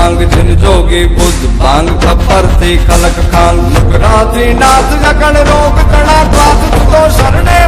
मांग जिन जोगी बुद्ध भांग खपर थी खलक खांग मुकरा थी नाथ गगन रोग कणा द्वात तो शरणे